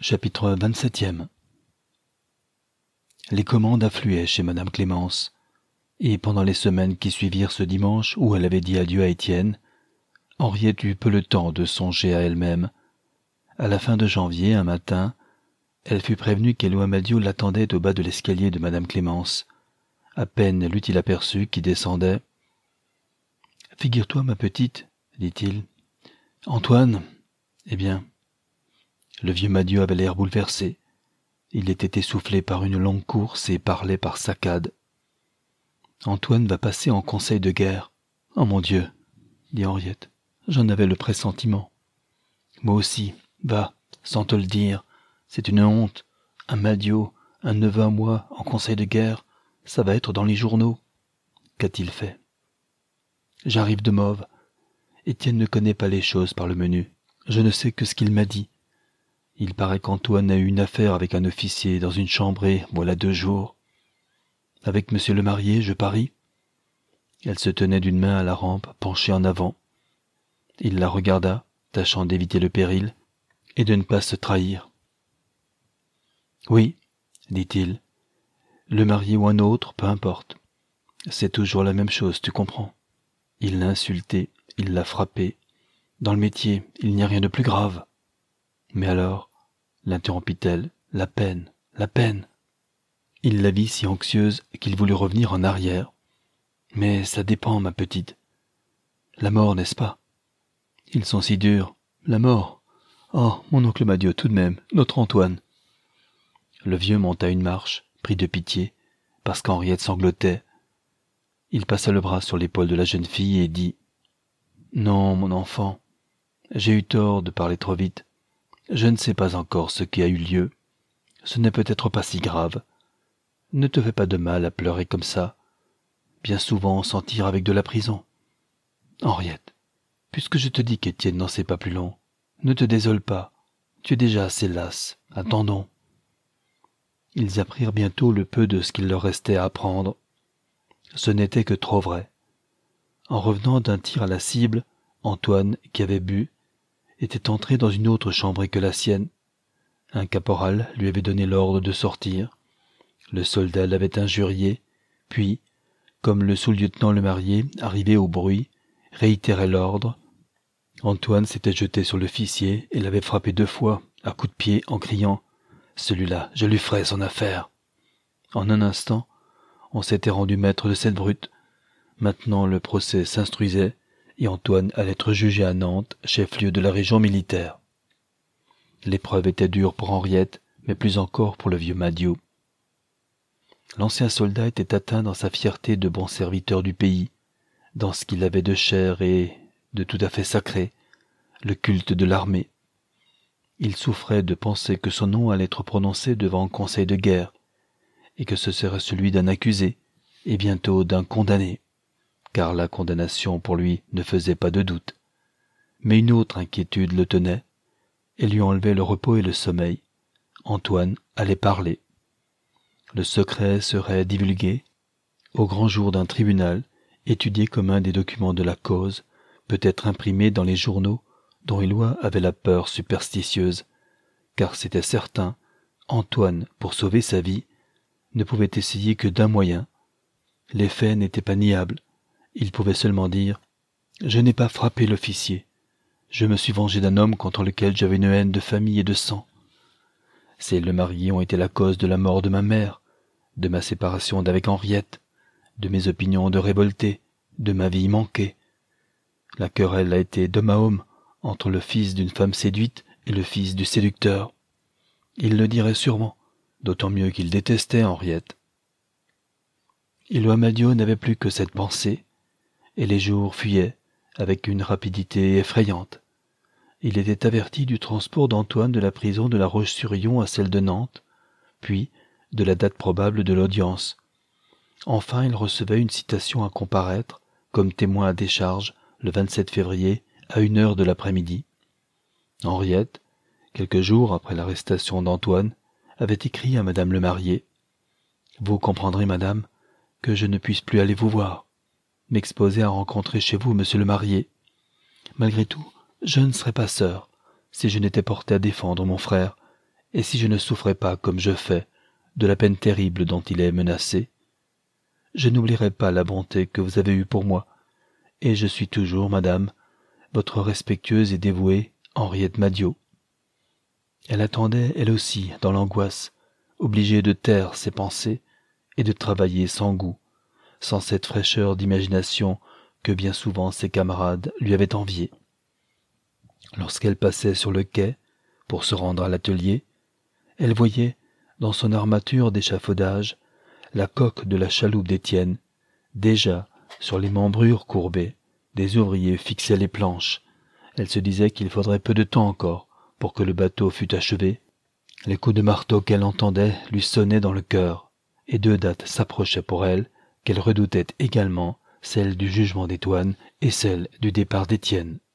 Chapitre 27. Les commandes affluaient chez madame Clémence, et pendant les semaines qui suivirent ce dimanche où elle avait dit adieu à Étienne, Henriette eut peu le temps de songer à elle-même. À la fin de janvier, un matin, elle fut prévenue qu'Éloi Amadio l'attendait au bas de l'escalier de madame Clémence. À peine l'eut-il aperçue qui descendait. « Figure-toi, ma petite, dit-il. Antoine, eh bien. » Le vieux Madieu avait l'air bouleversé. Il était essoufflé par une longue course et parlait par saccades. « Antoine va passer en conseil de guerre. Oh mon Dieu, dit Henriette, j'en avais le pressentiment. Moi aussi, va, sans te le dire, c'est une honte. Un Madieu, un neveu à moi, en conseil de guerre, ça va être dans les journaux. Qu'a-t-il fait? J'arrive de Mauves. Étienne ne connaît pas les choses par le menu. Je ne sais que ce qu'il m'a dit. Il paraît qu'Antoine a eu une affaire avec un officier dans une chambrée, voilà 2 jours. Avec monsieur le marié, je parie. Elle se tenait d'une main à la rampe, penchée en avant. Il la regarda, tâchant d'éviter le péril et de ne pas se trahir. Oui, dit-il, le marié ou un autre, peu importe. C'est toujours la même chose, tu comprends. Il l'a insultée, il l'a frappée. Dans le métier, il n'y a rien de plus grave. Mais alors, l'interrompit-elle, la peine. Il la vit si anxieuse qu'il voulut revenir en arrière. Mais ça dépend, ma petite. La mort, n'est-ce pas? Ils sont si durs. La mort. Oh, mon oncle Madieu, tout de même, notre Antoine. Le vieux monta une marche, pris de pitié, parce qu'Henriette sanglotait. Il passa le bras sur l'épaule de la jeune fille et dit « Non, mon enfant, j'ai eu tort de parler trop vite. Je ne sais pas encore ce qui a eu lieu. Ce n'est peut-être pas si grave. Ne te fais pas de mal à pleurer comme ça. Bien souvent on s'en tire avec de la prison. Henriette, puisque je te dis qu'Étienne n'en sait pas plus long, ne te désole pas. Tu es déjà assez lasse. Attendons. » Ils apprirent bientôt le peu de ce qu'il leur restait à apprendre. Ce n'était que trop vrai. En revenant d'un tir à la cible, Antoine, qui avait bu, était entré dans une autre chambre que la sienne. Un caporal lui avait donné l'ordre de sortir. Le soldat l'avait injurié, puis, comme le sous-lieutenant le marié, arrivé au bruit, réitérait l'ordre, Antoine s'était jeté sur l'officier et l'avait frappé 2 fois, à coups de pied, en criant « Celui-là, je lui ferai son affaire !» En un instant, on s'était rendu maître de cette brute. Maintenant le procès s'instruisait, et Antoine allait être jugé à Nantes, chef-lieu de la région militaire. L'épreuve était dure pour Henriette, mais plus encore pour le vieux Madieu. L'ancien soldat était atteint dans sa fierté de bon serviteur du pays, dans ce qu'il avait de cher et de tout à fait sacré, le culte de l'armée. Il souffrait de penser que son nom allait être prononcé devant un conseil de guerre, et que ce serait celui d'un accusé, et bientôt d'un condamné, car la condamnation pour lui ne faisait pas de doute. Mais une autre inquiétude le tenait, et lui enlevait le repos et le sommeil. Antoine allait parler. Le secret serait divulgué, au grand jour d'un tribunal, étudié comme un des documents de la cause, peut-être imprimé dans les journaux dont Éloi avait la peur superstitieuse, car c'était certain, Antoine, pour sauver sa vie, ne pouvait essayer que d'un moyen. Les faits n'étaient pas niables. Il pouvait seulement dire « Je n'ai pas frappé l'officier. Je me suis vengé d'un homme contre lequel j'avais une haine de famille et de sang. Ces le marié ont été la cause de la mort de ma mère, de ma séparation d'avec Henriette, de mes opinions de révolté, de ma vie manquée. La querelle a été d'homme à homme entre le fils d'une femme séduite et le fils du séducteur. Il le dirait sûrement, d'autant mieux qu'il détestait Henriette. » Éloi Amadio n'avait plus que cette pensée, et les jours fuyaient avec une rapidité effrayante. Il était averti du transport d'Antoine de la prison de la Roche-sur-Yon à celle de Nantes, puis de la date probable de l'audience. Enfin, il recevait une citation à comparaître, comme témoin à décharge, le 27 février, à 1 heure de l'après-midi. Henriette, quelques jours après l'arrestation d'Antoine, avait écrit à madame le marié « Vous comprendrez, madame, que je ne puisse plus aller vous voir, m'exposer à rencontrer chez vous monsieur le marié. Malgré tout, je ne serais pas sœur, si je n'étais portée à défendre mon frère, Et si je ne souffrais pas, comme je fais, de la peine terrible dont il est menacé, je n'oublierai pas la bonté que vous avez eue pour moi, et je suis toujours, madame, votre respectueuse et dévouée Henriette Madiot. Elle attendait, elle aussi, dans l'angoisse, obligée de taire ses pensées et de travailler sans goût, sans cette fraîcheur d'imagination que bien souvent ses camarades lui avaient enviée. Lorsqu'elle passait sur le quai pour se rendre à l'atelier, elle voyait, dans son armature d'échafaudage, la coque de la chaloupe d'Étienne. Déjà, sur les membrures courbées, des ouvriers fixaient les planches. Elle se disait qu'il faudrait peu de temps encore pour que le bateau fût achevé. Les coups de marteau qu'elle entendait lui sonnaient dans le cœur, et deux dates s'approchaient pour elle, qu'elle redoutait également, celle du jugement d'Étoine et celle du départ d'Étienne.